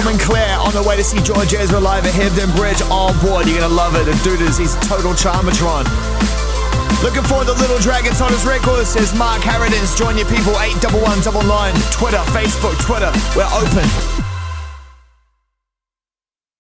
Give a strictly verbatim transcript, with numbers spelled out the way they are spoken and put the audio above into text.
Tom and Claire on the way to see George Ezra live at Hebden Bridge. Oh boy, you're gonna love it. The dude is he's total charmatron. Looking forward to Little Dragons on his record. Says Mark Harridans. Join your people, eight one one nine nine. Twitter, Facebook, Twitter. We're open.